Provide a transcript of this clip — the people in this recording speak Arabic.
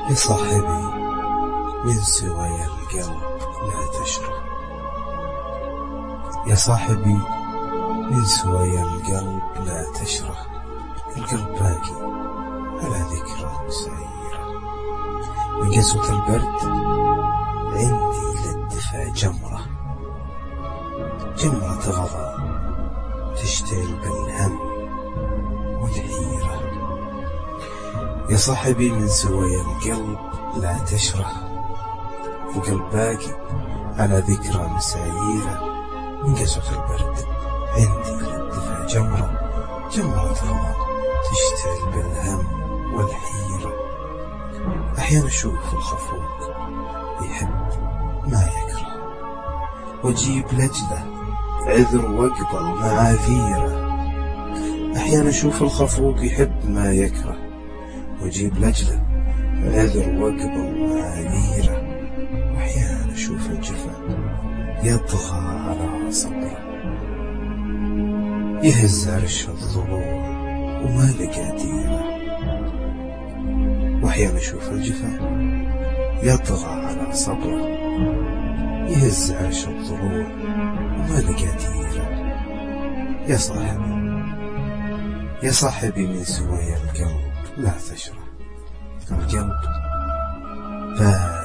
يا صاحبي من سواي القلب لا تشرح. يا صاحبي من سواي القلب لا تشرح. القلب باقي على ذكرى مسيرة. من قسوة البرد عندي للدفا جمرة تغضى تشتعل بالهم والحيرة. يا صاحبي من سواي القلب لا تشرح. القلب باقي على ذكرى مسايرة. من قسوة البرد عندي للدفا جمرة تغضى تشتعل بالهم والحيرة. أحيانا أشوف الخفوق يحب ما يكره وأجيب لجله عذر وأقبل معاذيره. أحيانا أشوف الخفوق يحب ما يكره وأجيب لجله عذر وأقبل معاذيره. وأحيانا أشوف الجفا يطغى على صبره يهز عرش الضلوع وما لقى ديره. وأحيانا أشوف الجفا يطغى على صبره يهز عرش الضلوع وما لقى ديره. يا صاحبي من سواي القلب لا تشرح. القلب